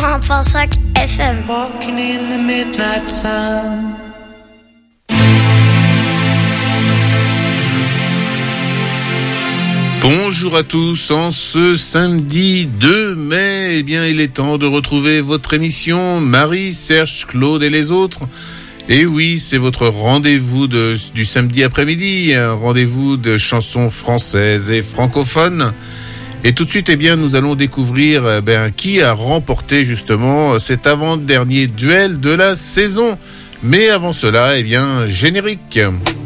101.5 FM. Walking in the midnight sun. Bonjour à tous, en ce samedi 2 mai, eh bien il est temps de retrouver votre émission Marie, Serge, Claude et les autres. Et oui, c'est votre rendez-vous du samedi après-midi, un rendez-vous de chansons françaises et francophones. Et tout de suite, eh bien, nous allons découvrir qui a remporté justement cet avant-dernier duel de la saison. Mais avant cela, eh bien, générique.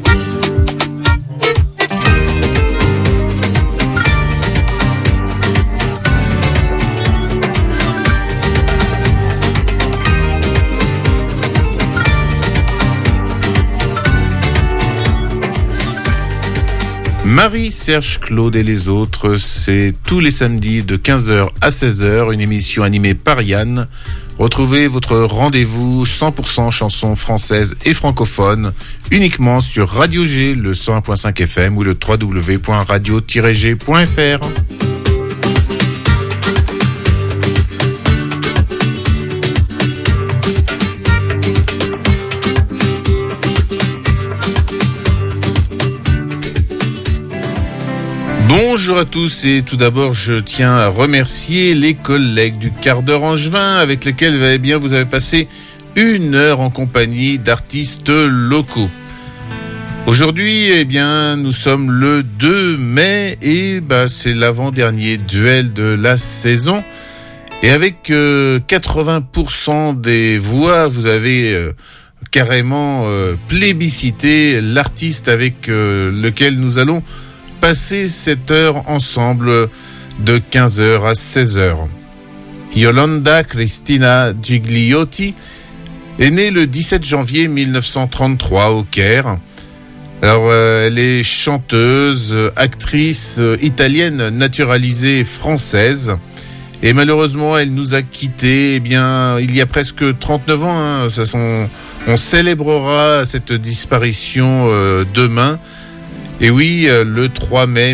Marie, Serge, Claude et les autres, c'est tous les samedis de 15h à 16h, une émission animée par Yann. Retrouvez votre rendez-vous 100% chansons françaises et francophones uniquement sur Radio G, le 101.5 FM ou le www.radio-g.fr. Bonjour à tous et tout d'abord je tiens à remercier les collègues du quart d'heure angevin avec lesquels vous avez passé 1 heure en compagnie d'artistes locaux. Aujourd'hui nous sommes le 2 mai et c'est l'avant-dernier duel de la saison et avec 80% des voix vous avez carrément plébiscité l'artiste avec lequel nous allons passer cette heure ensemble de 15h à 16h. Yolanda Cristina Gigliotti est née le 17 janvier 1933 au Caire. Alors, elle est chanteuse, actrice italienne naturalisée française. Et malheureusement, elle nous a quittés, il y a presque 39 ans. On célébrera cette disparition demain. Et oui, le 3 mai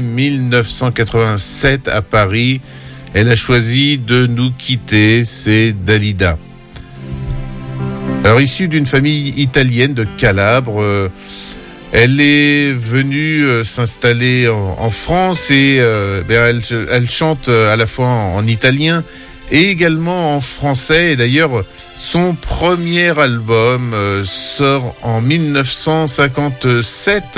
1987 à Paris, elle a choisi de nous quitter, c'est Dalida. Alors issue d'une famille italienne de Calabre, elle est venue s'installer en France et elle chante à la fois en italien et également en français. Et d'ailleurs, son premier album sort en 1957.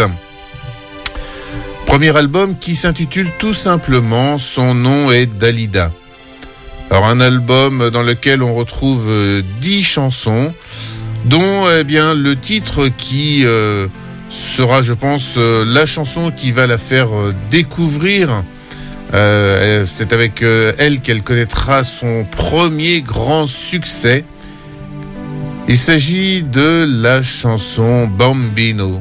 Premier album qui s'intitule tout simplement Son nom est Dalida. Alors un album dans lequel on retrouve 10 chansons, dont le titre qui sera, je pense, la chanson qui va la faire découvrir. C'est avec elle qu'elle connaîtra son premier grand succès. Il s'agit de la chanson Bambino.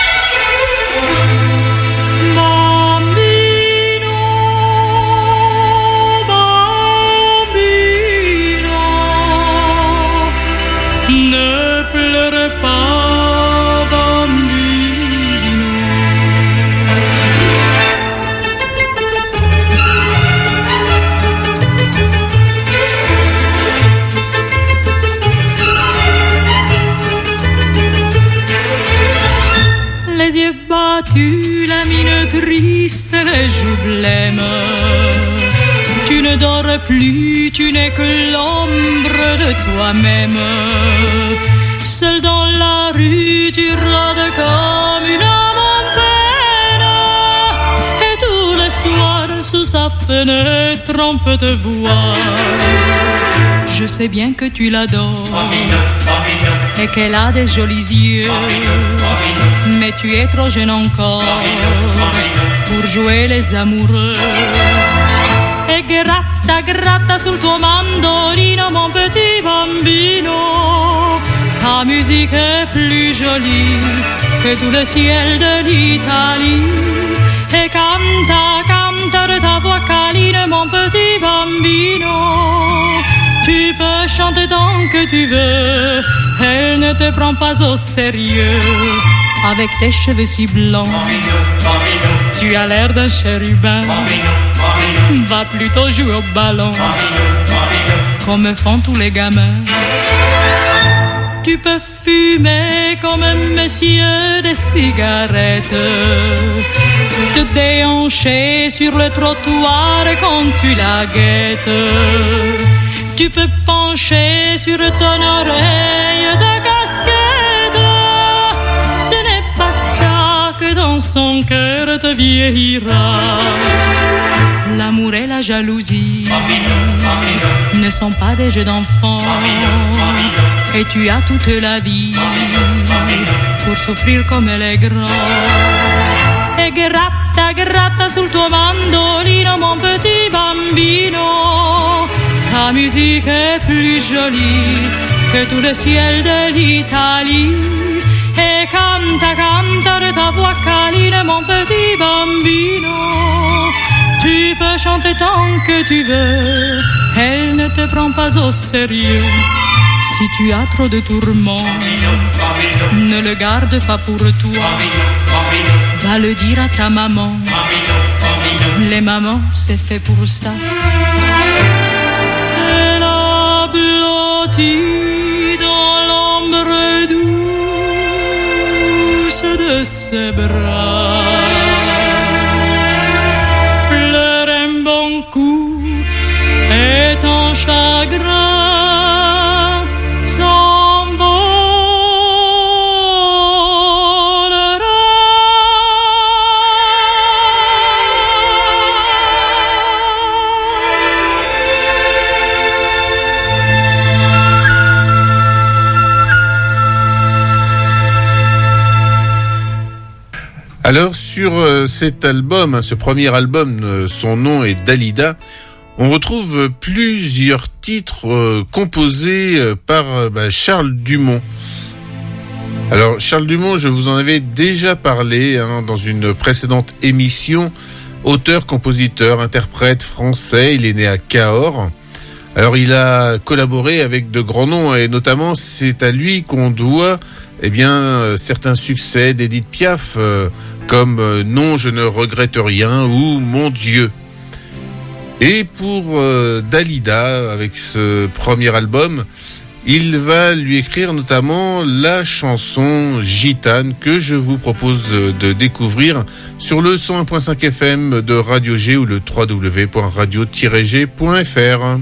Tu la mine triste, les joues blêmes. Tu ne dors plus, tu n'es que l'ombre de toi-même. Seul dans la rue, tu rôdes comme une âme en peine. Et tous les soirs, sous sa fenêtre, on peut te voir. Je sais bien que tu l'adores et qu'elle a des jolis yeux, mais tu es trop jeune encore pour jouer les amoureux. E gratta, gratta sul tuo mandolino, mon petit bambino. Ta musique est plus jolie que tout le ciel de l'Italie. E canta, canta de ta voix câline, mon petit bambino. Tu peux chanter tant que tu veux, elle ne te prend pas au sérieux. Avec tes cheveux si blancs, tu as l'air d'un chérubin. Va plutôt jouer au ballon. comme font tous les gamins. Tu peux fumer comme un monsieur des cigarettes, te déhancher sur le trottoir quand tu la guettes. Tu peux pencher sur ton oreille de casquette. Ce n'est pas ça que dans son cœur te vieillira. L'amour et la jalousie ne sont pas des jeux d'enfants. Et tu as toute la vie pour souffrir comme les grands. E gratta, gratta sul tuo mandolino, mon petit bambino. Ta musique est plus jolie que tout le ciel de l'Italie. Et canta, canta de ta voix câline, mon petit bambino. Tu peux chanter tant que tu veux, elle ne te prend pas au sérieux. Si tu as trop de tourments, ne le garde pas pour toi. Va le dire à ta maman. Les mamans, c'est fait pour ça. Elle a blotti dans l'ombre douce de ses bras. Pleure un bon coup et ton chagrin Alors sur cet album, ce premier album, son nom est Dalida, on retrouve plusieurs titres composés par Charles Dumont. Alors Charles Dumont, je vous en avais déjà parlé dans une précédente émission, auteur, compositeur, interprète français, il est né à Cahors. Alors il a collaboré avec de grands noms et notamment c'est à lui qu'on doit certains succès d'Édith Piaf comme Non je ne regrette rien ou Mon Dieu. Et pour Dalida, avec ce premier album, il va lui écrire notamment la chanson Gitane que je vous propose de découvrir sur le 101.5 FM de Radio G ou le www.radio-g.fr.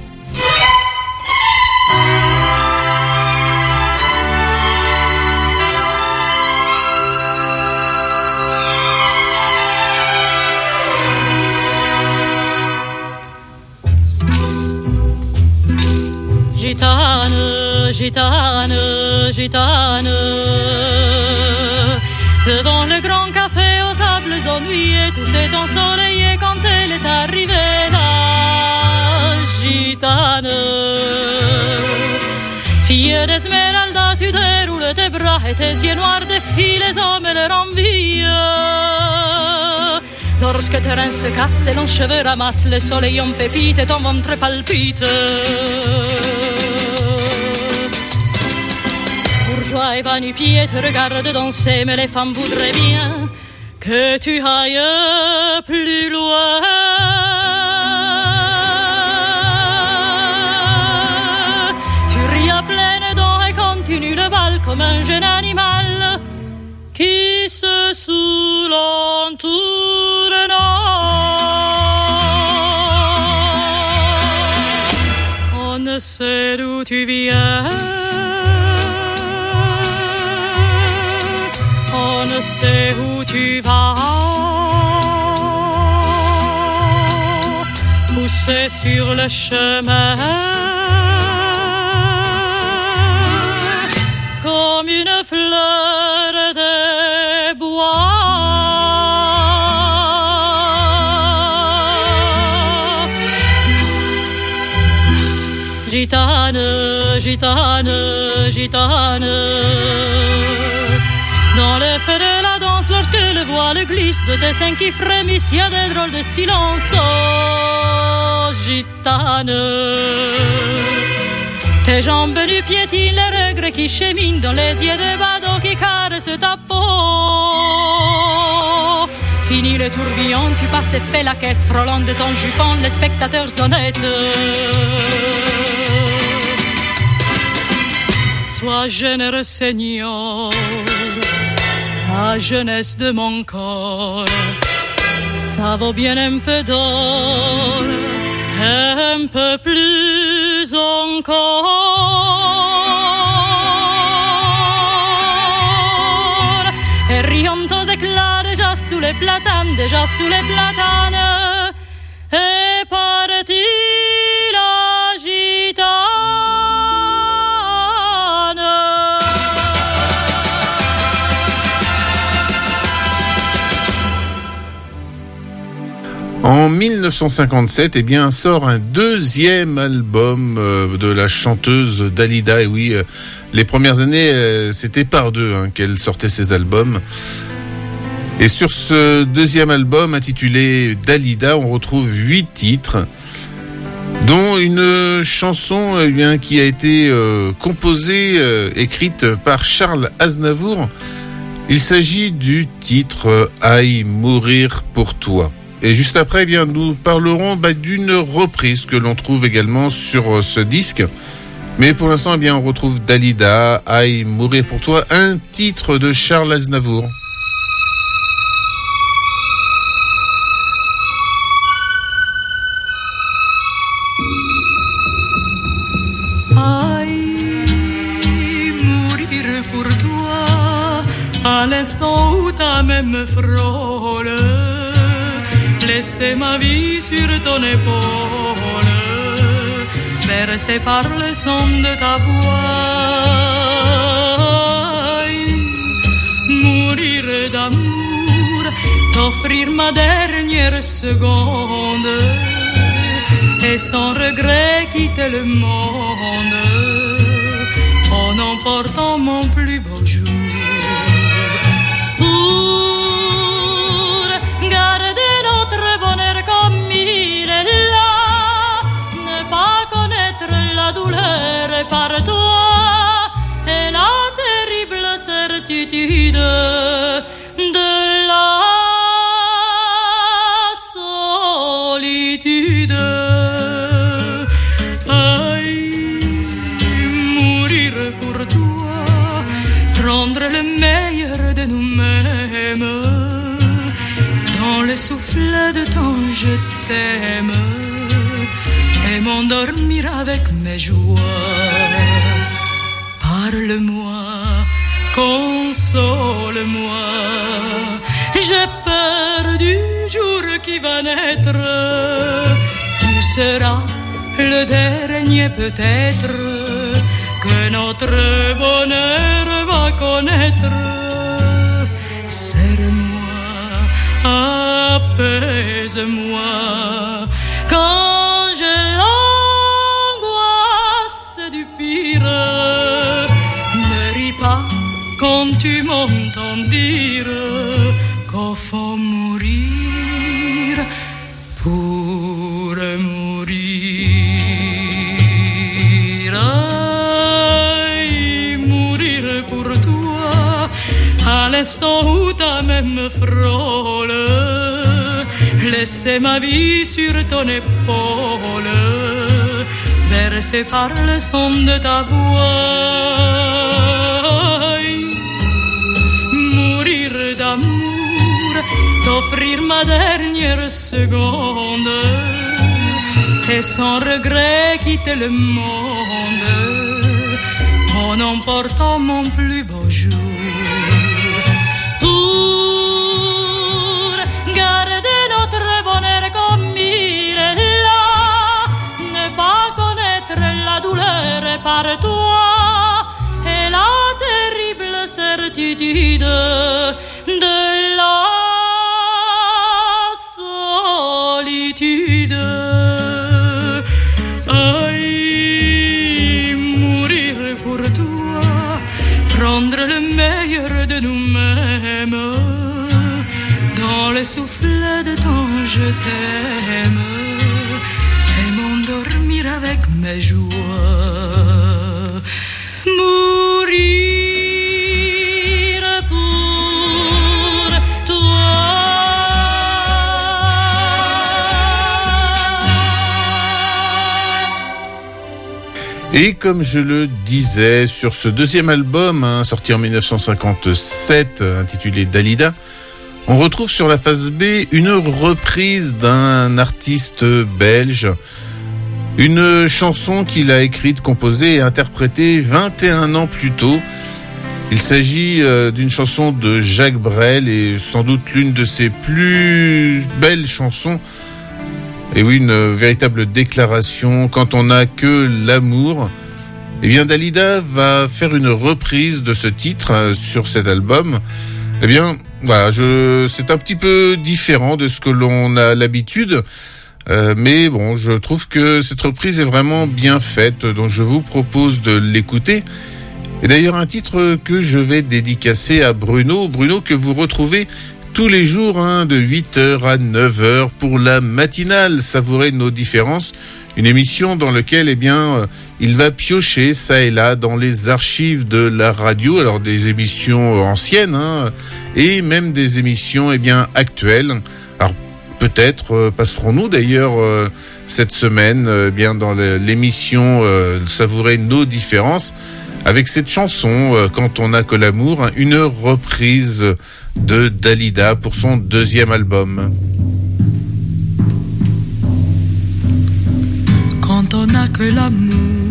Gitane, gitane, gitane, devant le grand café aux tables ennuyées, tout s'est ensoleillé quand elle est arrivée là. Gitane, fille d'Esmeralda, tu déroules tes bras et tes yeux noirs défient les hommes et leur envie. Lorsque tes reins se cassent, tes longs cheveux ramassent, le soleil en pépite et ton ventre palpite. Bourgeois et nu-pieds te regardent danser, mais les femmes voudraient bien que tu ailles plus loin. Tu ris à pleines dents et continues le bal comme un jeune animal qui se saoule en tournant. On ne sait d'où tu viens, on ne sait où tu vas, poussé sur le chemin comme une fleur des bois. Gitane, gitane, gitane, dans le feu de la danse, lorsque le voile glisse de tes seins qui frémissent, il y a des drôles de silence. Oh, gitane, tes jambes nues piétinent les regrets qui cheminent dans les yeux de badauds qui caressent ta peau. Fini le tourbillon, tu passes et fais la quête, frôlant de ton jupon les spectateurs honnêtes. Sois généreux Seigneur, la jeunesse de mon corps, ça vaut bien un peu d'or, un peu plus encore. Et rions aux éclats déjà sous les platanes, et parti la gitane. En 1957, eh bien, sort un deuxième album de la chanteuse Dalida. Et oui, les premières années, c'était par deux qu'elle sortait ses albums. Et sur ce deuxième album intitulé Dalida, on retrouve 8 titres, dont une chanson qui a été composée, écrite par Charles Aznavour. Il s'agit du titre « Aïe, mourir pour toi ». Et juste après, eh bien, nous parlerons d'une reprise que l'on trouve également sur ce disque. Mais pour l'instant, eh bien, on retrouve Dalida, Aïe, mourir pour toi, un titre de Charles Aznavour. Aïe, mourir pour toi, à l'instant où ta main me frôle. Laisser ma vie sur ton épaule, bercé par le son de ta voix. Mourir d'amour, t'offrir ma dernière seconde, et sans regret quitter le monde, en emportant mon plus beau jour. Pour garder comme il est là, ne pas connaître la douleur par toi, et la terrible certitude de la solitude. Aïe, mourir pour toi, prendre le meilleur de nous-mêmes, dans le souffle de ton je t'aime, et m'endormir avec mes joies. Parle-moi, console-moi, j'ai peur du jour qui va naître. Il sera le dernier peut-être que notre bonheur va connaître. Serre-moi, apaise-moi, quand j'ai l'angoisse du pire. Ne ris pas quand tu m'entends dire qu'il faut mourir pour mourir. Aïe, mourir pour toi, à l'instant où ta main me frôle, laisser ma vie sur ton épaule, bercé par le son de ta voix. Mourir d'amour, t'offrir ma dernière seconde, et sans regret quitter le monde, en emportant mon plus beau jour. Pour garder notre bonheur comme il est là, ne pas connaître la douleur par toi, et la terrible certitude de la solitude. Aïe, mourir pour toi, prendre le meilleur de nous-mêmes, dans le souffle de ton je t'aime, et m'endormir avec mes joies. Mourir pour toi. Et comme je le disais, sur ce deuxième album, sorti en 1957, intitulé Dalida, on retrouve sur la face B une reprise d'un artiste belge, une chanson qu'il a écrite, composée et interprétée 21 ans plus tôt. Il s'agit d'une chanson de Jacques Brel et sans doute l'une de ses plus belles chansons. Et oui, une véritable déclaration. Quand on n'a que l'amour, eh bien Dalida va faire une reprise de ce titre sur cet album. Eh bien, voilà, c'est un petit peu différent de ce que l'on a l'habitude. Mais bon, je trouve que cette reprise est vraiment bien faite, donc je vous propose de l'écouter. Et d'ailleurs, un titre que je vais dédicacer à Bruno que vous retrouvez tous les jours de 8h à 9h pour la matinale Savourer nos différences, une émission dans laquelle il va piocher ça et là dans les archives de la radio, alors des émissions anciennes et même des émissions actuelles. Alors peut-être passerons-nous d'ailleurs cette semaine dans l'émission Savourer nos différences avec cette chanson Quand on n'a que l'amour, une reprise de Dalida pour son deuxième album. Quand on n'a que l'amour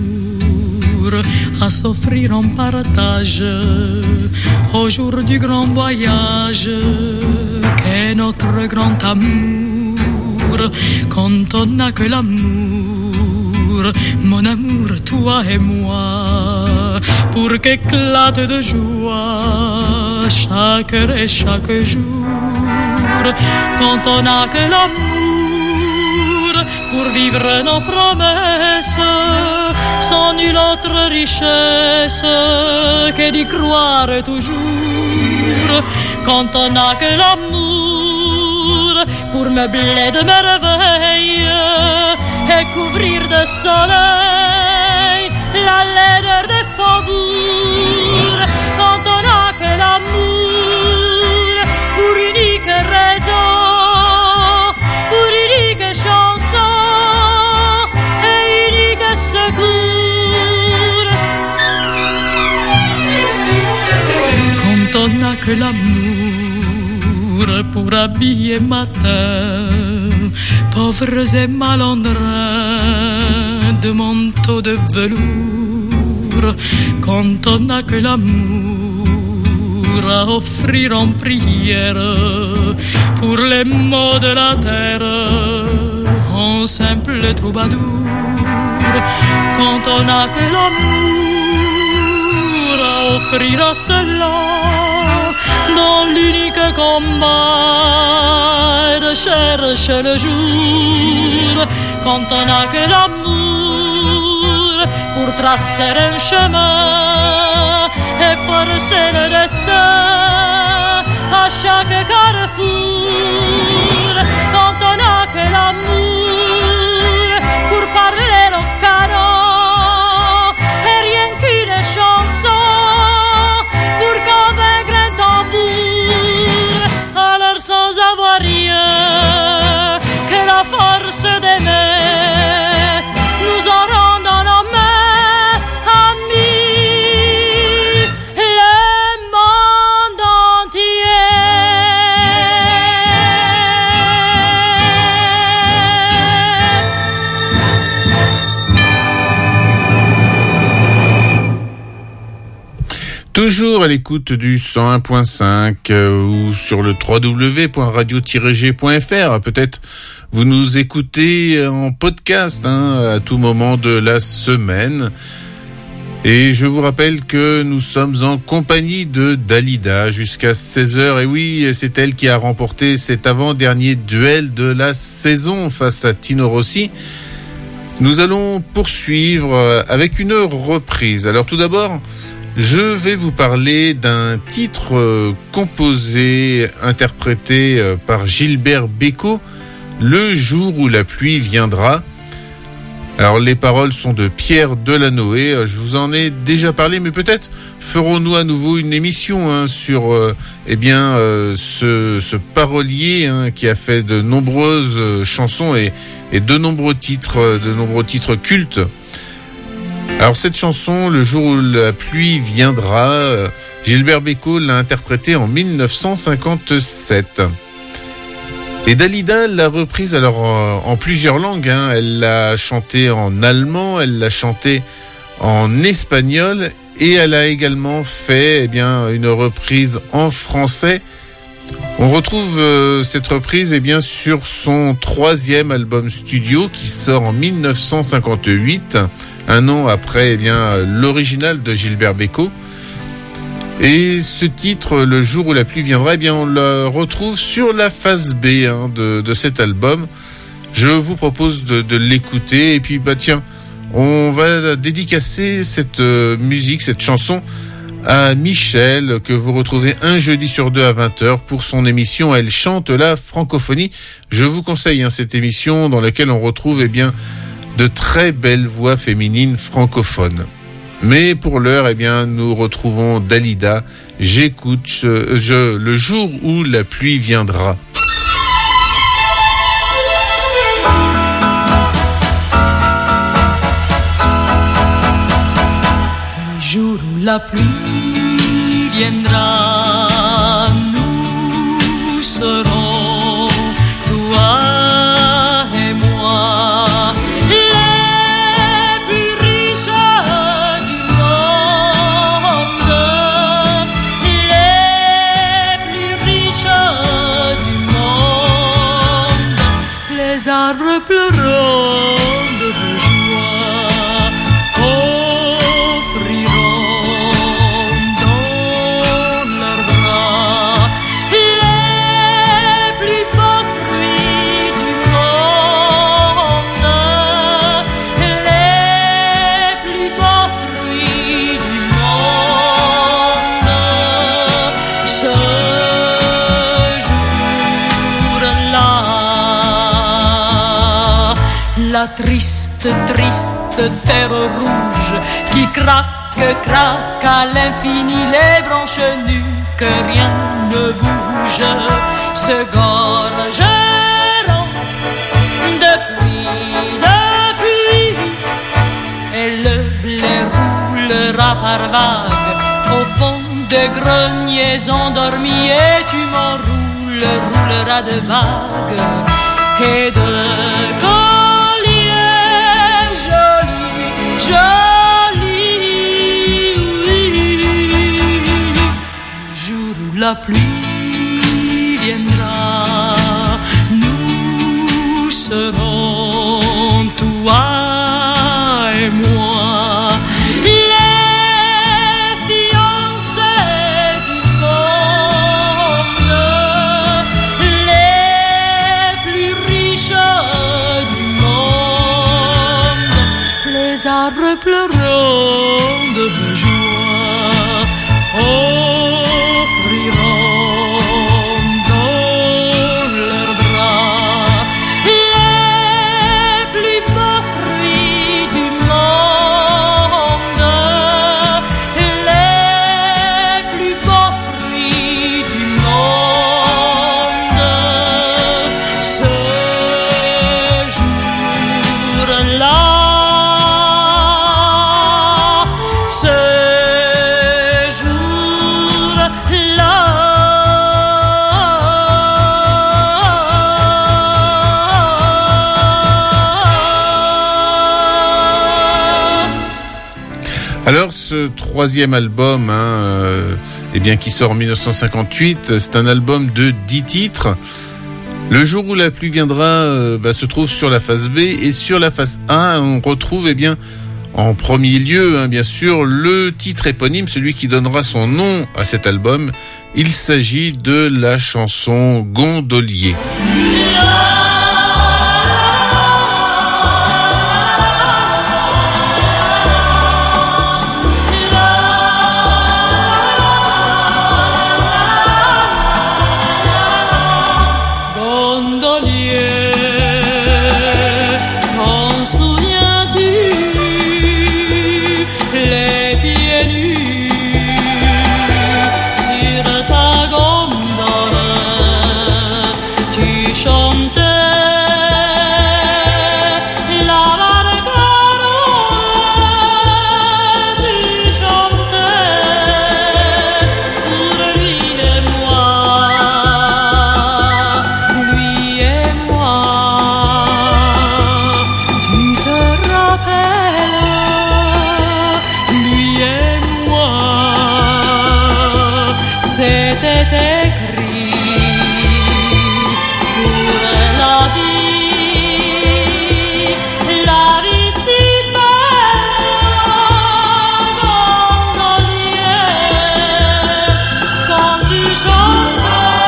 à s'offrir en partage au jour du grand voyage qu'est notre grand amour. Quand on n'a que l'amour, mon amour, toi et moi, pour qu'éclate de joie chaque heure et chaque jour. Quand on n'a que l'amour pour vivre nos promesses, sans nulle autre richesse que d'y croire toujours. Quand on n'a que l'amour pour meubler de merveilles et couvrir de soleil la laideur des faubourgs. Quand on n'a que l'amour pour unique raison, pour unique chanson et unique secours. Quand on n'a que l'amour pour habiller matin pauvres et malandrins de manteaux de velours. Quand on n'a que l'amour à offrir en prière pour les maux de la terre en simple troubadour. Quand on n'a que l'amour à offrir à ceux-là dans l'unique combat de chercher le jour. Quand on n'a que l'amour pour tracer un chemin et forcer le destin à chaque carrefour. Quand on n'a que l'amour pour parler au canon et rien qu'une chanson pour convaincre un tambour. Alors sans avoir rien que la force d'aimer, nous aurons dans nos mains, amis, le monde entier. Toujours à l'écoute du 101.5 ou sur le www.radio-g.fr. Peut-être vous nous écoutez en podcast à tout moment de la semaine. Et je vous rappelle que nous sommes en compagnie de Dalida jusqu'à 16h. Et oui, c'est elle qui a remporté cet avant-dernier duel de la saison face à Tino Rossi. Nous allons poursuivre avec une reprise. Alors tout d'abord, je vais vous parler d'un titre composé, interprété par Gilbert Bécaud, Le jour où la pluie viendra. Alors les paroles sont de Pierre Delanoë, je vous en ai déjà parlé, mais peut-être ferons-nous à nouveau une émission sur ce parolier qui a fait de nombreuses chansons et de nombreux titres cultes. Alors cette chanson, Le jour où la pluie viendra, Gilbert Bécaud l'a interprétée en 1957. Et Dalida l'a reprise alors en plusieurs langues. Elle l'a chantée en allemand, elle l'a chantée en espagnol et elle a également fait une reprise en français. On retrouve cette reprise sur son 3e album studio qui sort en 1958, un an après l'original de Gilbert Bécaud. Et ce titre, Le jour où la pluie viendra, on le retrouve sur la face B de cet album. Je vous propose de l'écouter et puis on va dédicacer cette musique, cette chanson à Michel, que vous retrouvez un jeudi sur 2 à 20h pour son émission Elle chante la francophonie. Je vous conseille cette émission dans laquelle on retrouve de très belles voix féminines francophones. Mais pour l'heure, nous retrouvons Dalida. J'écoute Le jour où la pluie viendra. Le jour où la pluie viendra, nous serons, toi et moi, les plus riches du monde, les plus riches du monde. Les arbres pleurant de joie offriront dans leurs bras les plus beaux fruits du monde, les plus beaux fruits du monde. Ce jour-là, la triste, triste terre rouge qui craque à l'infini, les branches nues, que rien ne bouge, se gorgeront de pluie, et le blé roulera par vagues au fond des greniers endormis, et tu m'enrouleras de vagues et de colliers jolis, jolis, oui. Le jour où la pluie viendra, nous serons, toi et moi, les fiancés du monde, les plus riches du monde. Les arbres pleurant de joie offriront dans leurs bras les plus beaux fruits du monde, les plus beaux fruits du monde. Ce jour-là, ce jour-là. Alors ce 3e album, qui sort en 1958, c'est un album de 10 titres. Le jour où la pluie viendra se trouve sur la face B, et sur la face A, on retrouve en premier lieu, bien sûr, le titre éponyme, celui qui donnera son nom à cet album. Il s'agit de la chanson Gondolier. Sur ta gondole, tu chantes est écrit pour la vie si belle, gondolier, quand tu chantes.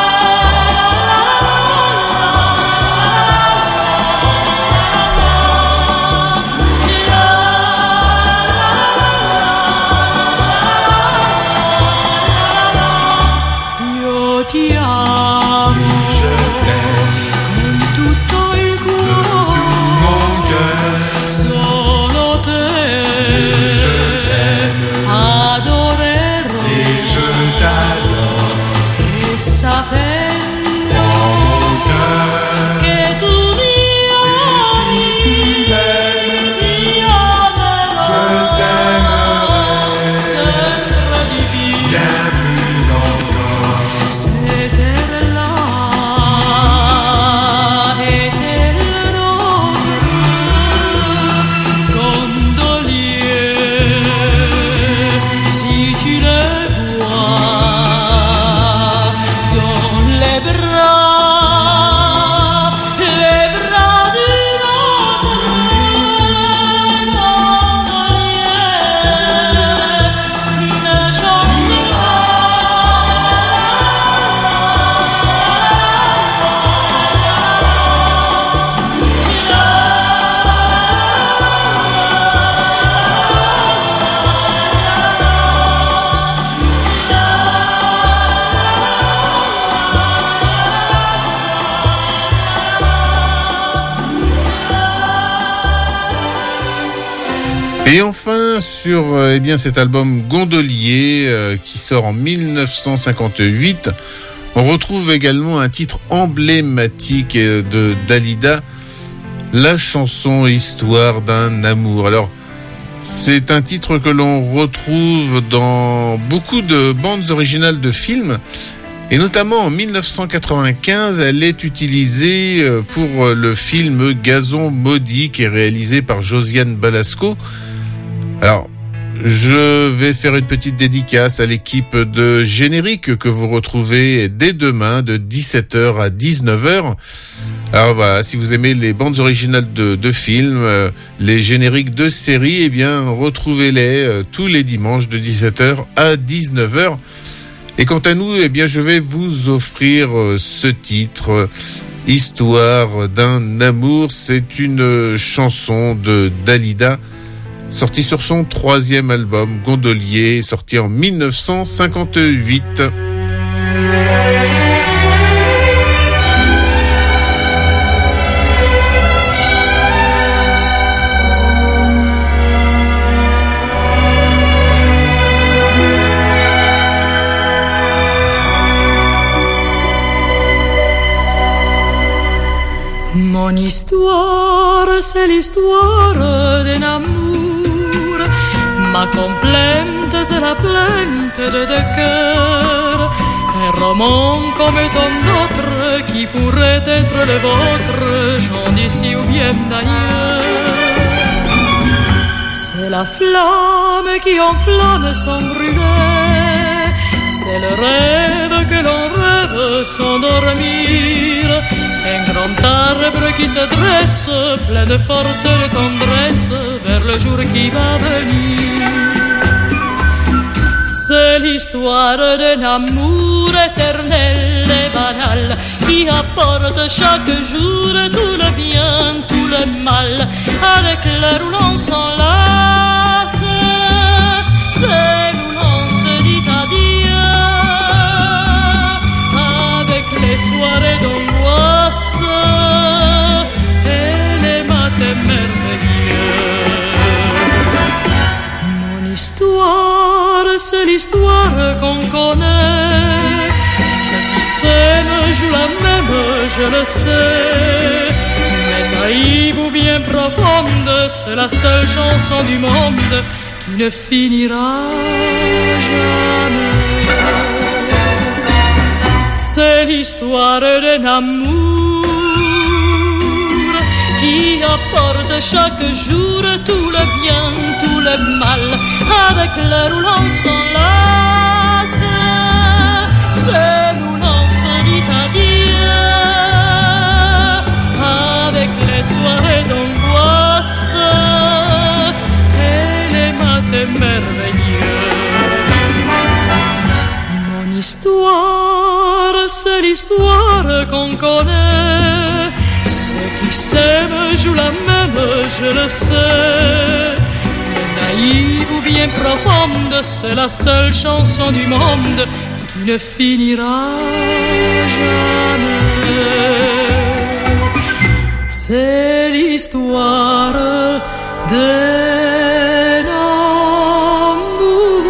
Et enfin, sur cet album Gondolier qui sort en 1958, on retrouve également un titre emblématique de Dalida, la chanson Histoire d'un amour. Alors, c'est un titre que l'on retrouve dans beaucoup de bandes originales de films, et notamment en 1995, elle est utilisée pour le film Gazon maudit qui est réalisé par Josiane Balasco. Alors, je vais faire une petite dédicace à l'équipe de générique que vous retrouvez dès demain de 17h à 19h. Alors voilà, si vous aimez les bandes originales de films, les génériques de séries, eh bien, retrouvez-les tous les dimanches de 17h à 19h. Et quant à nous, eh bien, je vais vous offrir ce titre, Histoire d'un amour. C'est une chanson de Dalida, sorti sur son 3e album, Gondolier, sorti en 1958. Mon histoire, c'est l'histoire d'un amour. Ma complainte, c'est la plainte de deux cœurs. Un roman comme tant d'autres qui pourrait être le vôtre, j'en d'ici ou bien d'ailleurs. C'est la flamme qui enflamme sans brûler. C'est le rêve que l'on rêve sans dormir. Un grand arbre qui se dresse, plein de force et de tendresse, vers le jour qui va venir. C'est l'histoire d'un amour éternel et banal, qui apporte chaque jour tout le bien, tout le mal, avec l'heure où l'on s'enlace. C'est où l'on se dit adieu, avec les soirées d'angoisse et les matins merveilleux. Mon histoire, c'est l'histoire qu'on connaît. Ceux qui s'aiment jouent la même, je le sais. Mais naïve ou bien profonde, c'est la seule chanson du monde qui ne finira jamais. C'est l'histoire d'un amour qui apporte chaque jour tout le bien, tout le mal, avec l'heure où l'on s'enlace. C'est merveilleux. Mon histoire, c'est l'histoire qu'on connaît. Ceux qui s'aiment jouent la même, je le sais. Naïve ou bien profonde, c'est la seule chanson du monde qui ne finira jamais. C'est l'histoire d'un amour.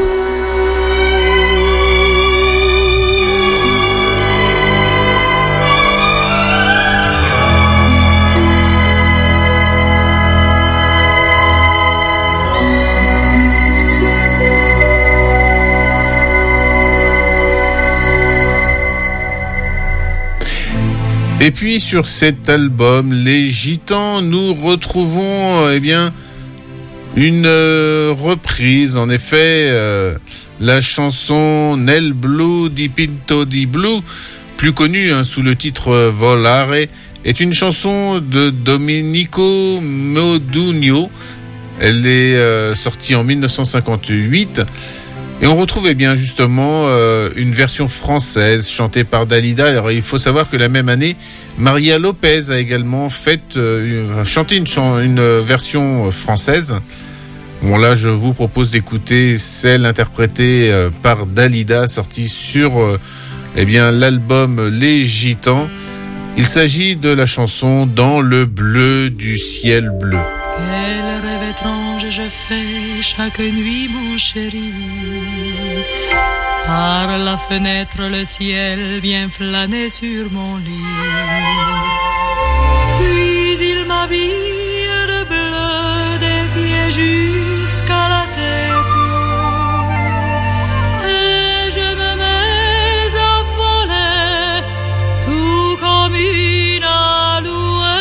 Et puis sur cet album, Les Gitans, nous retrouvons une reprise, en effet, la chanson Nel Blu di Pinto di Blu, plus connue sous le titre Volare, est une chanson de Domenico Modugno. Elle est sortie en 1958. Et on retrouve justement une version française chantée par Dalida. Alors il faut savoir que la même année, Maria Lopez a également chanté une version française. Bon là, je vous propose d'écouter celle interprétée par Dalida, sortie sur l'album Les Gitans. Il s'agit de la chanson Dans le bleu du ciel bleu. Quel rêve étrange je fais chaque nuit, mon chéri. Par la fenêtre, le ciel vient flâner sur mon lit. Puis il m'habille de bleu des pieds jusqu'à la tête. Et je me mets à voler tout comme une alouette.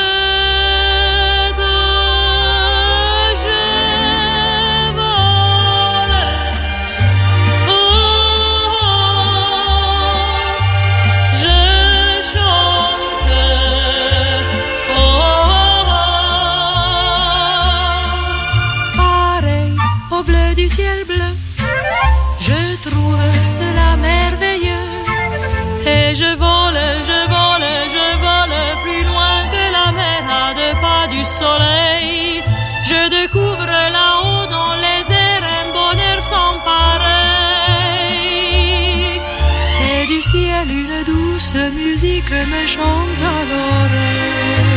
Du ciel bleu, je trouve cela merveilleux. Et je vole, je vole, je vole plus loin que la mer à 2 pas du soleil. Je découvre là-haut dans les airs un bonheur sans pareil. Et du ciel une douce musique me chante à l'oreille.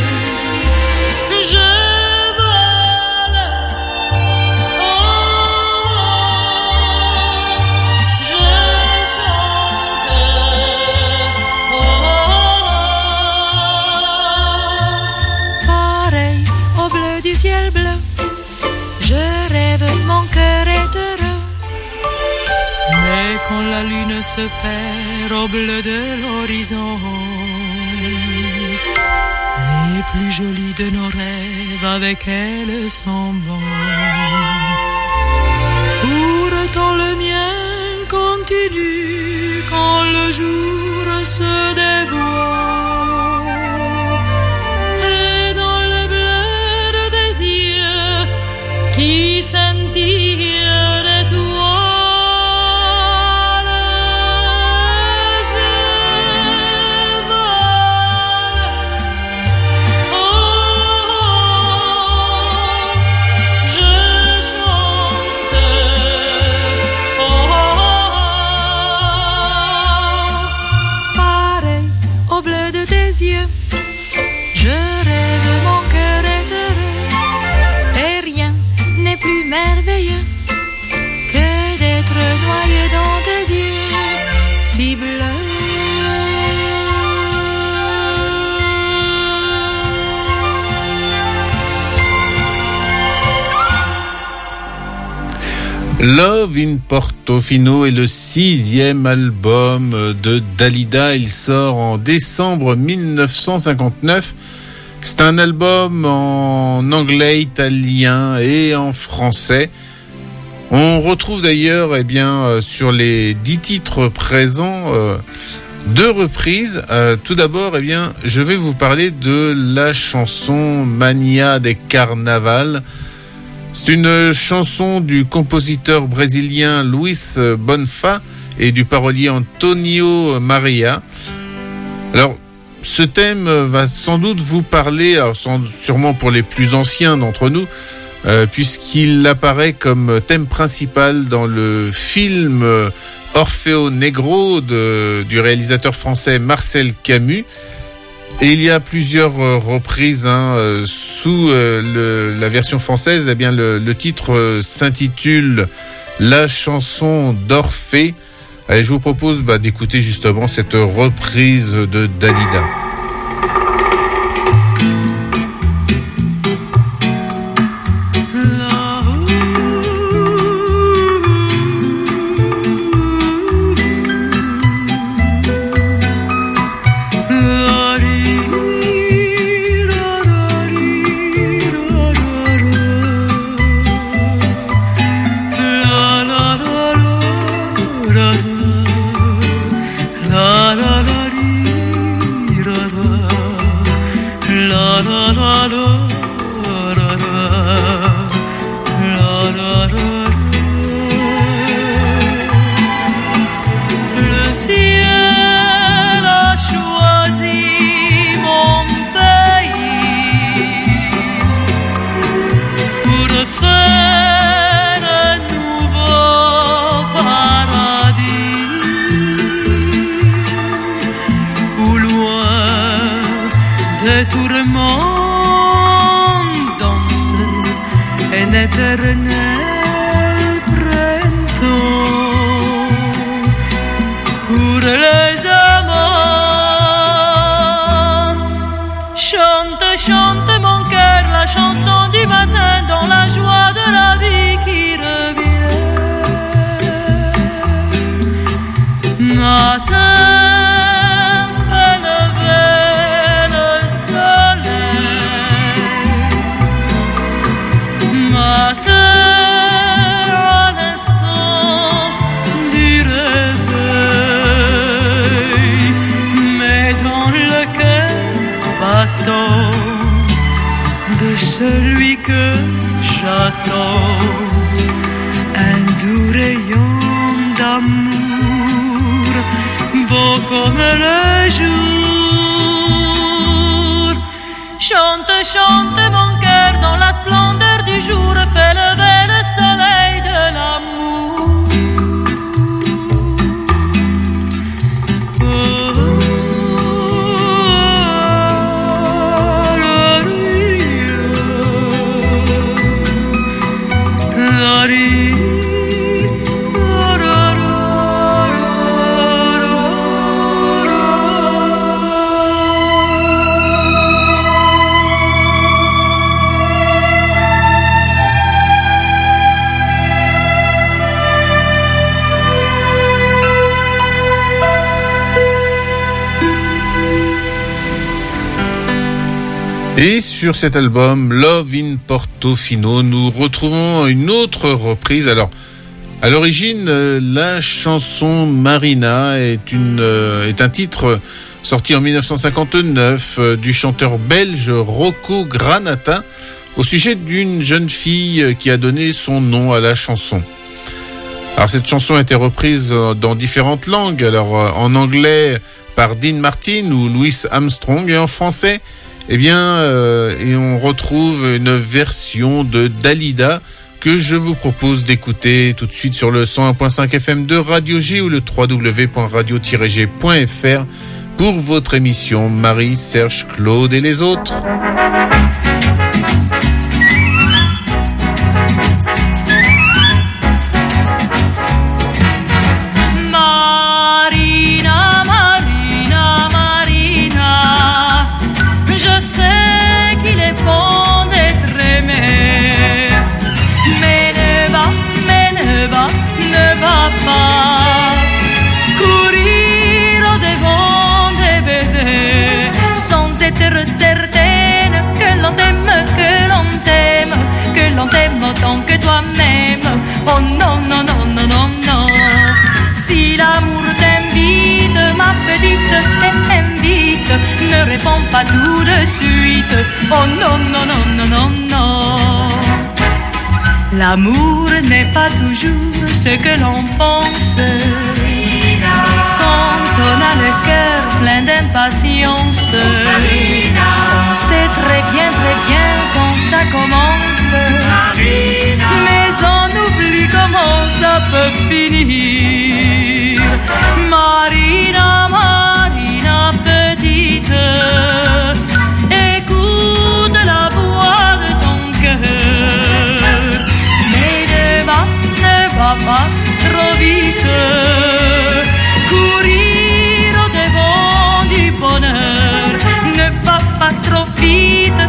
Du ciel bleu, je rêve, mon cœur est heureux. Mais quand la lune se perd au bleu de l'horizon, les plus jolis de nos rêves avec elle s'en vont. Pourtant le mien continue quand le jour se dévoile. Qui scintille d'étoiles, je vole, je chante, pareil au bleu de tes yeux, je rêve, mon cœur est heureux, et rien n'est plus merveilleux que d'être noyé dans tes yeux si bleus. Love in Portofino est le 6e album de Dalida. Il sort en décembre 1959. C'est un album en anglais, italien et en français. On retrouve d'ailleurs, sur les 10 titres présents, 2 reprises. Tout d'abord, je vais vous parler de la chanson Mania des Carnavals. C'est une chanson du compositeur brésilien Luis Bonfa et du parolier Antonio Maria. Alors, ce thème va sans doute vous parler, alors sûrement pour les plus anciens d'entre nous, puisqu'il apparaît comme thème principal dans le film Orfeo Negro du réalisateur français Marcel Camus. Et il y a plusieurs reprises sous la version française. Eh bien, le titre s'intitule La chanson d'Orphée. Allez, je vous propose d'écouter justement cette reprise de Dalida. Chante mon cœur la chanson du matin dans la joie de la vie qui revient. Matin fait lever le soleil. Matin à l'instant du réveil. Mais dans le cœur battant de celui que j'attends, un doux rayon d'amour, beau comme le jour. Chante, chante mon cœur dans la splendeur du jour, fais lever le soleil de l'amour. Et sur cet album, Love in Portofino, nous retrouvons une autre reprise. Alors, à l'origine, la chanson Marina est un titre sorti en 1959 du chanteur belge Rocco Granata au sujet d'une jeune fille qui a donné son nom à la chanson. Alors, cette chanson a été reprise dans différentes langues. Alors, en anglais par Dean Martin ou Louis Armstrong, et en français, eh bien, et on retrouve une version de Dalida que je vous propose d'écouter tout de suite sur le 101.5 FM de Radio G ou le www.radio-g.fr pour votre émission Marie, Serge, Claude et les autres. Autant que toi-même. Oh non, non, non, non, non, non. Si l'amour t'invite, ma petite, t'invite, ne réponds pas tout de suite. Oh non, non, non, non, non, non. L'amour n'est pas toujours ce que l'on pense. Quand on a le cœur plein d'impatience, on sait très bien quand ça commence. Mais on oublie comment ça peut finir. Marina, Marina petite, écoute la voix de ton cœur. Mais ne va pas trop vite, courir au-devant du bonheur. Ne va pas trop vite,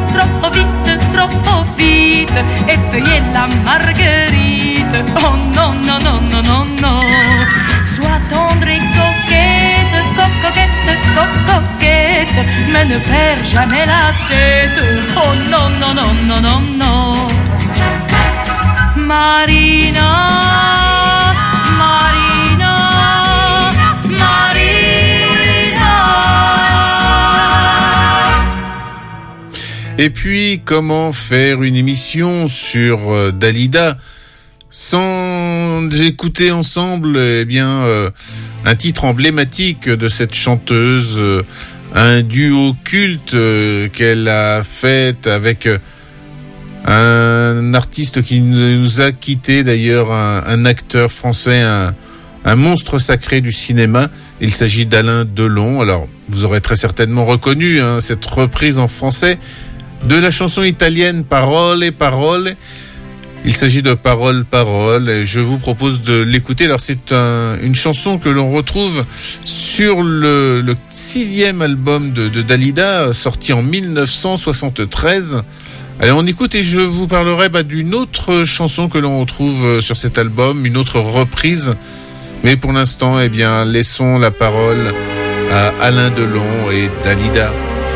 effeuiller la marguerite. Oh non, non, non, non, non, non. Sois tendre et coquette, coquette, mais ne perds jamais la tête. Oh non, non, non, non, non, non. Marina, Marina, Marina. Et puis, comment faire une émission sur Dalida sans écouter ensemble, un titre emblématique de cette chanteuse, un duo culte qu'elle a fait avec un artiste qui nous a quitté, d'ailleurs, un acteur français, un monstre sacré du cinéma. Il s'agit d'Alain Delon. Alors, vous aurez très certainement reconnu cette reprise en français de la chanson italienne Parole et Parole. Il s'agit de Parole, Parole, et je vous propose de l'écouter. Alors c'est une chanson que l'on retrouve sur le 6e album de Dalida, sorti en 1973. Allez, on écoute et je vous parlerai d'une autre chanson que l'on retrouve sur cet album, une autre reprise. Mais pour l'instant, laissons la parole à Alain Delon et Dalida.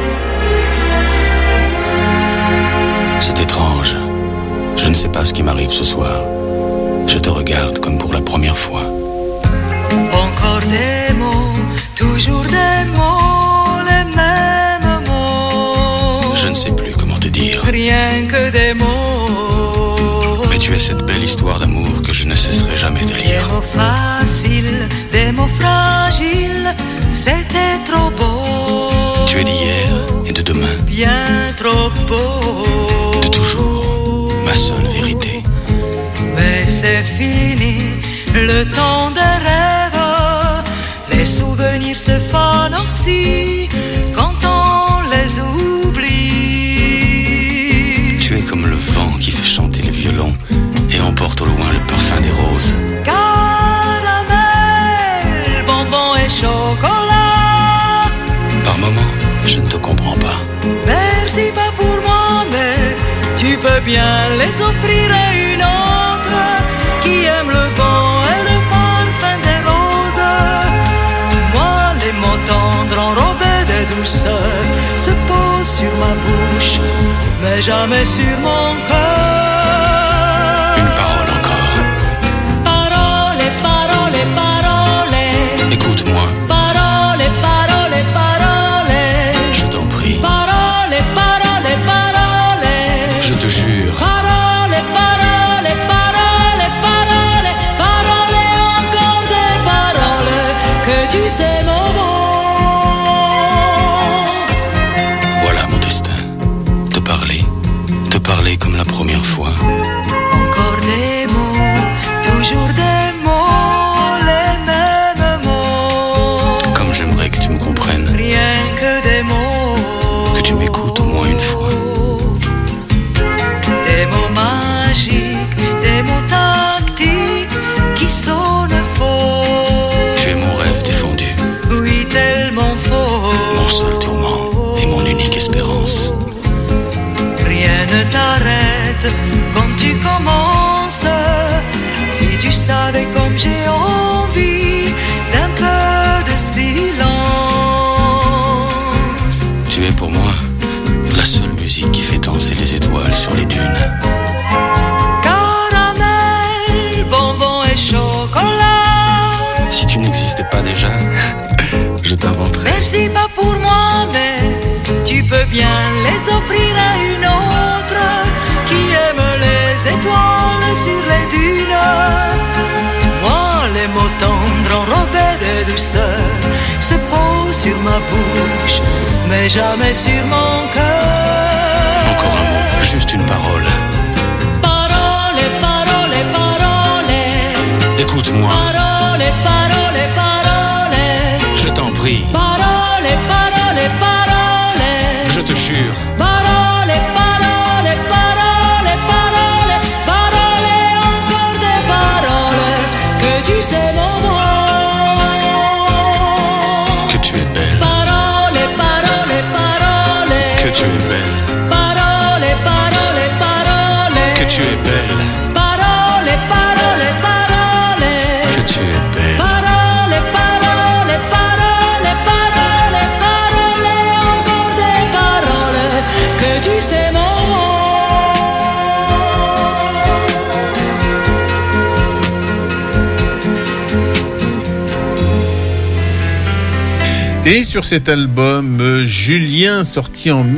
C'est étrange. Je ne sais pas ce qui m'arrive ce soir. Je te regarde comme pour la première fois. Encore des mots, toujours des mots, les mêmes mots. Je ne sais plus comment te dire. Rien que des mots. Mais tu es cette belle histoire d'amour que je ne cesserai jamais de lire. Des mots faciles, des mots fragiles, c'était trop beau. Tu es d'hier et de demain. Bien trop beau. De toujours, ma seule vérité. Mais c'est fini, le temps des rêves. Les souvenirs se fanent aussi quand on les oublie. Tu es comme le vent qui fait chanter le violon et emporte au loin le parfum des roses. Caramel, bonbon et chocolat. Par moments, je ne te comprends pas. Merci pas pour moi, mais tu peux bien les offrir à une autre qui aime le vent et le parfum des roses. Moi, les mots tendres enrobés de douceur se posent sur ma bouche, mais jamais sur mon cœur. Une parole encore. Parole, parole, parole. Écoute-moi. Parole, parole, parole. Je t'en prie. Parole, parole, parole. Je te jure. Parole, parole, parole, parole. Parole, encore des paroles que tu sais mon mot. Voilà mon destin. Te parler comme la première fois. Encore des mots, toujours des mots, les mêmes mots. Comme j'aimerais que tu me comprennes. Rien que des mots. Que tu m'écoutes au moins une fois. Des mots magiques, des mots tactiques qui sonnent faux. Tu es mon rêve défendu. Oui, tellement faux. Mon seul tourment et mon unique espérance. Rien ne t'arrête quand tu commences. Si tu savais comme j'ai envie d'un peu de silence. Tu es pour moi la seule musique qui fait danser les étoiles sur les dunes. Caramel, bonbon et chocolat. Si tu n'existais pas déjà, je t'inventerais. Merci pas pour moi, mais tu peux bien les offrir à une autre qui aime les étoiles n'est jamais sur mon cœur. Encore un mot, juste une parole. Parole, parole, parole. Écoute-moi. Parole, parole, parole. Je t'en prie. Parole, parole, parole. Je te jure. Parole, parole, parole, parole. Parole, encore des paroles. Que tu sais mon moi. Que tu es belle. Parole, parole, parole. Que tu es belle. Parole, parole, parole. Que tu es belle. Parole, parole, parole. Que tu es belle. Parole, parole, parole, parole, parole, encore des paroles que tu sais mon Et sur cet album, Julien, sorti en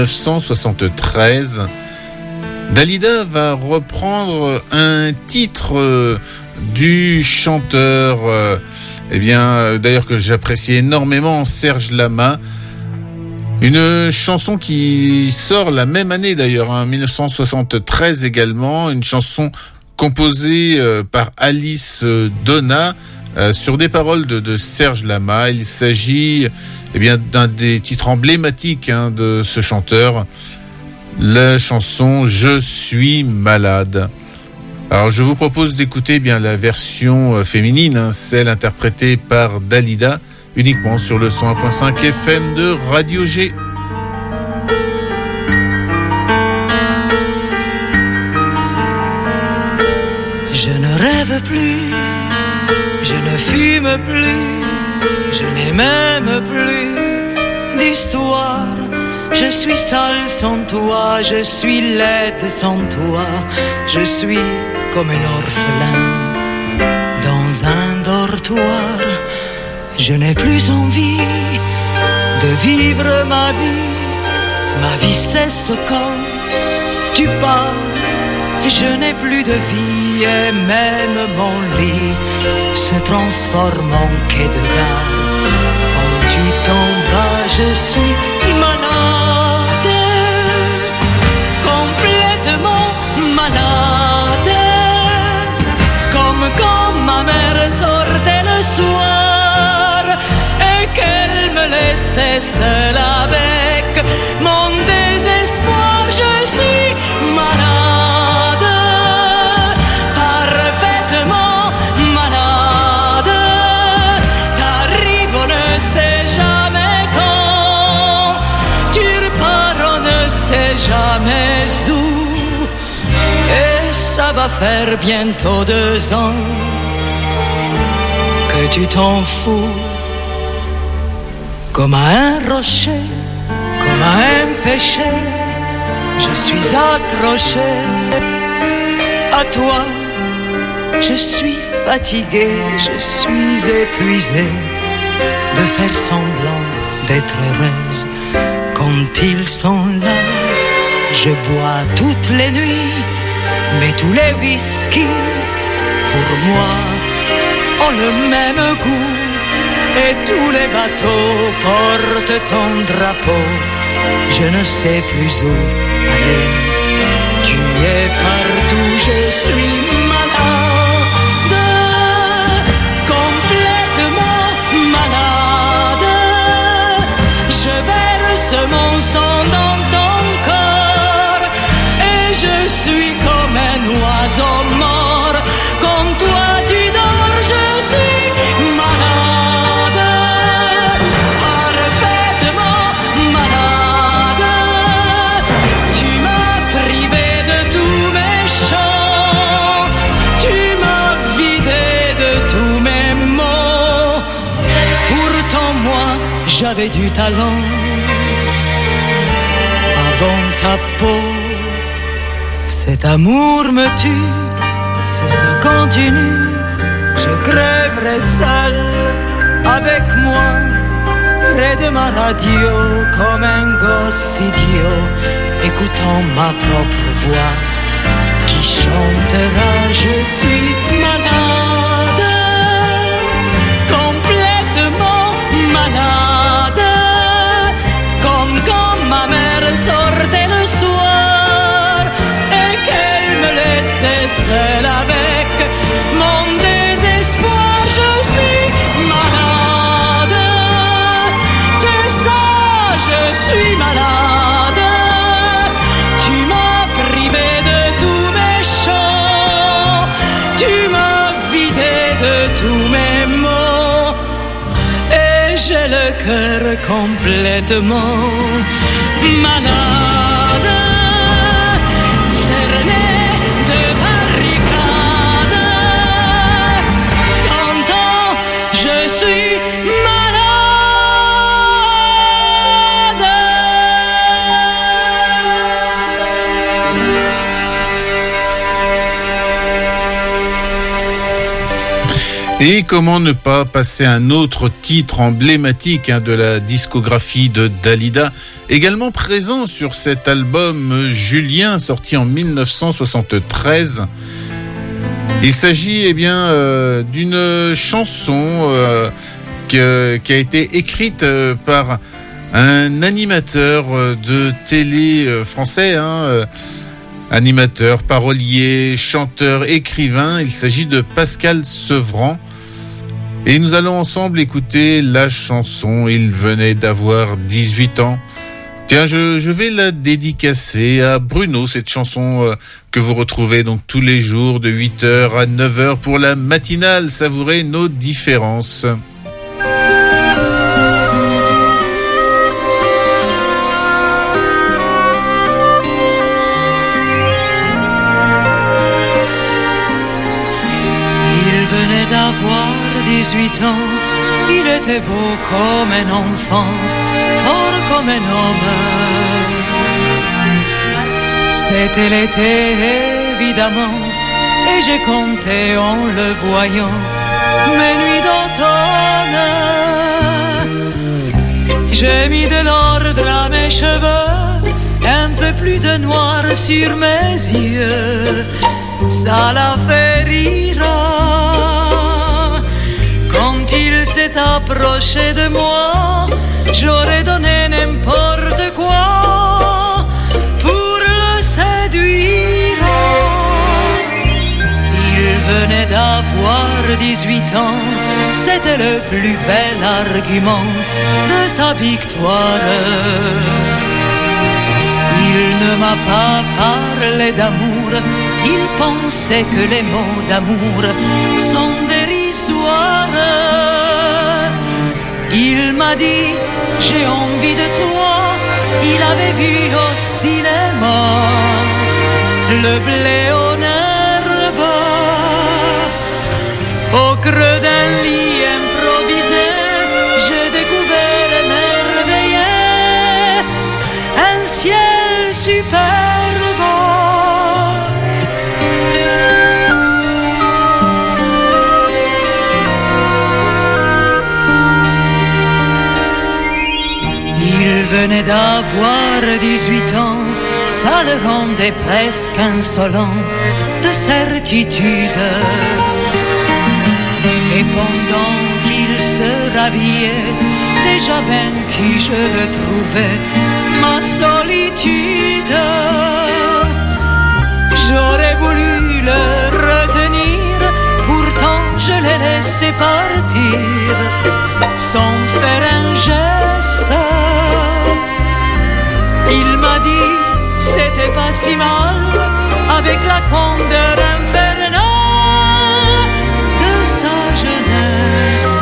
1973, Dalida va reprendre un titre du chanteur, d'ailleurs que j'apprécie énormément, Serge Lama. Une chanson qui sort la même année d'ailleurs, 1973 également, une chanson composée par Alice Donna, sur des paroles de Serge Lama. Il s'agit d'un des titres emblématiques de ce chanteur, la chanson Je suis malade. Alors je vous propose d'écouter la version féminine, celle interprétée par Dalida, uniquement sur le 101.5 FM de Radio G. Je ne rêve plus, je ne fume plus, je n'ai même plus d'histoire. Je suis seule sans toi, je suis laide sans toi, je suis comme un orphelin dans un dortoir. Je n'ai plus envie de vivre ma vie cesse quand tu pars. Je n'ai plus de vie et même mon lit se transforme en quai de gare. Quand tu t'en vas, je suis malade, complètement malade, comme quand ma mère sortait le soir et qu'elle me laissait seule avec mon désespoir. Je suis malade, parfaitement malade. T'arrives, on ne sait jamais quand. Tu repars, on ne sait jamais où. Et ça va faire bientôt 2 ans que tu t'en fous. Comme à un rocher, comme à un péché, je suis accroché à toi. Je suis fatigué, je suis épuisé de faire semblant d'être heureuse. Quand ils sont là, je bois toutes les nuits, mais tous les whisky pour moi ont le même goût. Et tous les bateaux portent ton drapeau. Je ne sais plus où aller. Tu es partout, je suis malade, complètement malade. Je verse mon sang dans ton corps et je suis comme un oiseau mort. Quand toi tu dors, je suis malade, parfaitement malade. Tu m'as privé de tous mes chants, tu m'as vidé de tous mes mots. Pourtant moi j'avais du talent avant ta peau. Cet amour me tue, si ça continue, je crèverai seul avec moi, près de ma radio, comme un gosse idiot, écoutant ma propre voix qui chantera. Je suis malade, complètement malade, comme tous mes maux. Et j'ai le cœur complètement malade, cerné de barricades. T'entends, je suis Et comment ne pas passer un autre titre emblématique de la discographie de Dalida, également présent sur cet album Julien, sorti en 1973. Il s'agit d'une chanson qui a été écrite par un animateur de télé français, animateur, parolier, chanteur, écrivain. Il s'agit de Pascal Sevran. Et nous allons ensemble écouter la chanson « Il venait d'avoir 18 ans ». Tiens, je vais la dédicacer à Bruno, cette chanson que vous retrouvez donc tous les jours de 8h à 9h pour la matinale. Savourez nos différences. Il venait d'avoir 18 ans, il était beau comme un enfant, fort comme un homme. C'était l'été évidemment, et j'ai compté en le voyant mes nuits d'automne. J'ai mis de l'ordre à mes cheveux, un peu plus de noir sur mes yeux, ça l'a fait rire. Quand il s'est approché de moi, j'aurais donné n'importe quoi pour le séduire. Il venait d'avoir 18 ans, c'était le plus bel argument de sa victoire. Il ne m'a pas parlé d'amour, il pensait que les mots d'amour sont dérisoires. Il m'a dit j'ai envie de toi, il avait vu au cinéma le blé en herbe. Au creux d'un lit improvisé, j'ai découvert émerveillé un ciel superbe. Il venait d'avoir 18 ans, ça le rendait presque insolent de certitude. Et pendant qu'il se rhabillait, déjà vaincu je le trouvais, ma solitude. J'aurais voulu le retenir, pourtant je l'ai laissé partir sans faire un geste. Il m'a dit c'était pas si mal, avec la candeur infernale de sa jeunesse.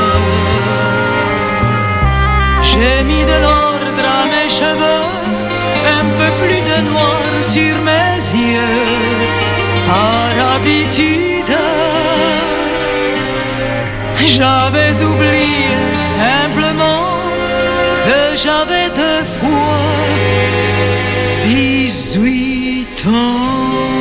J'ai mis de l'ordre à mes cheveux, un peu plus de noir sur mes yeux, par habitude. J'avais oublié simplement que j'avais 2 fois 18 ans.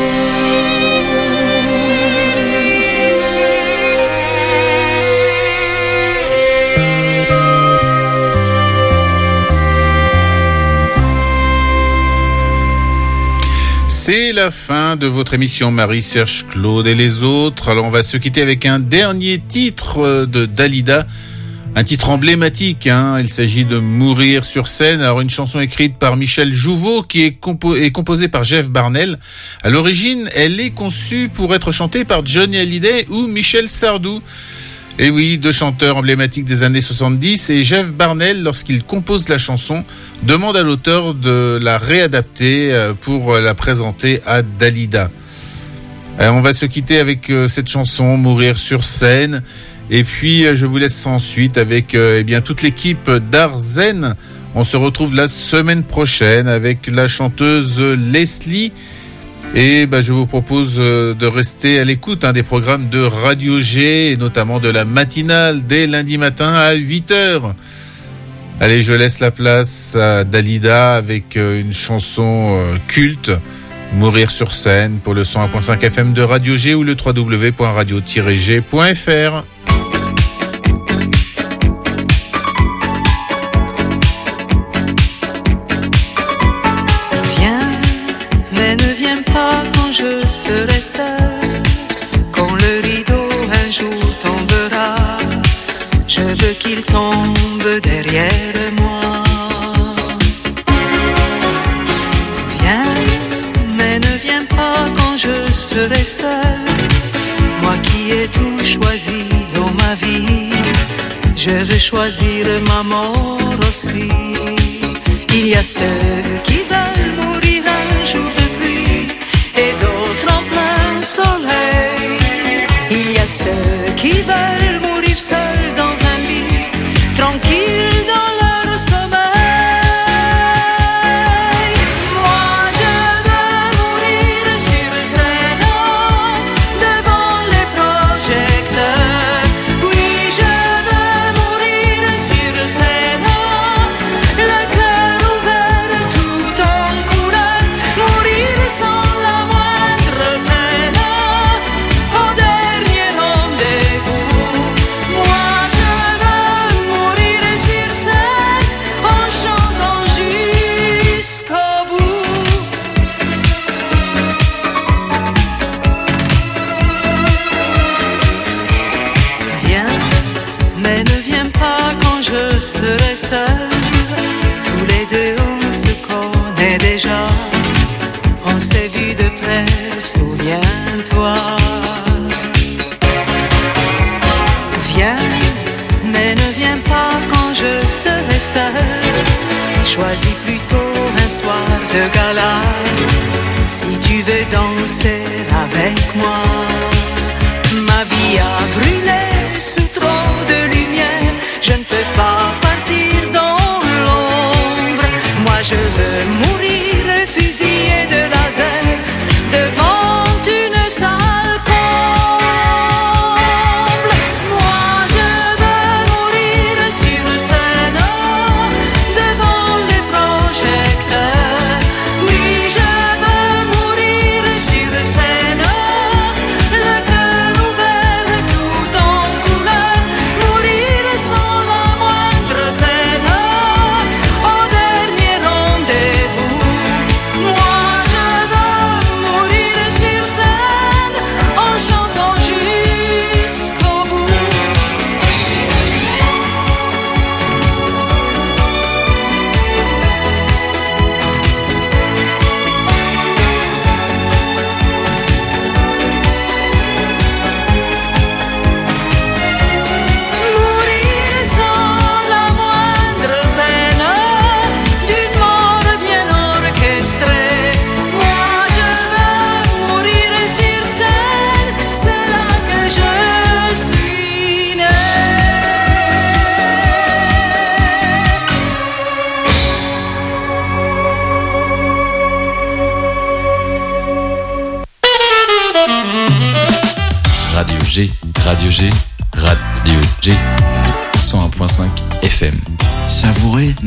C'est la fin de votre émission Marie-Serge Claude et les autres. Alors on va se quitter avec un dernier titre de Dalida, un titre emblématique. Il s'agit de Mourir sur scène. Alors une chanson écrite par Michel Jouveau qui est composée par Jeff Barnell. À l'origine, elle est conçue pour être chantée par Johnny Hallyday ou Michel Sardou. Et oui, 2 chanteurs emblématiques des années 70, et Jeff Barnell, lorsqu'il compose la chanson, demande à l'auteur de la réadapter pour la présenter à Dalida. On va se quitter avec cette chanson, Mourir sur scène. Et puis je vous laisse ensuite avec toute l'équipe d'Arzen. On se retrouve la semaine prochaine avec la chanteuse Leslie. Et je vous propose de rester à l'écoute des programmes de Radio G, et notamment de la matinale dès lundi matin à 8h. Allez, je laisse la place à Dalida avec une chanson culte, Mourir sur scène, pour le 101.5 FM de Radio G ou le www.radio-g.fr. Je serai seul quand le rideau un jour tombera. Je veux qu'il tombe derrière moi. Viens, mais ne viens pas quand je serai seul. Moi qui ai tout choisi dans ma vie, je veux choisir ma mort aussi. Il y a ceux qui veulent mourir un jour de pluie et d'autres en plein soleil. Il y a ceux qui veulent mourir seuls dans un lit, tranquilles dans leur sommeil. Moi je veux mourir sur scène, devant les projecteurs. Oui, je veux mourir sur scène, le cœur ouvert tout en couleur. Mourir sans la moindre peine, au dernier rendez-vous. Moi je veux mourir sur scène, en chantant jusqu'au bout. Viens, mais ne viens pas quand je serai seul. Tous les deux on se connaît déjà, on s'est vu de près, souviens-toi. Viens, mais ne viens pas quand je serai seul. Choisis plutôt un soir de gala, si tu veux danser avec moi. Ma vie a brûlé sous trop de lumière, je ne peux pas partir dans l'ombre. Moi je veux mourir fusillé de laser devant une salle comble. Moi je veux mourir sur scène, devant les projecteurs. Oui, je veux mourir sur scène, le cœur ouvert tout en couleur. Mourir sans la moindre peine, au dernier rendez-vous. Moi je veux mourir sur scène, en chantant jusqu'au bout. Mourir sans la moindre peine, d'une mort bien orchestrée. Moi je veux mourir sur scène, c'est là que je suis né. Radio G, Radio G, Radio G, 101.5 FM. Savourer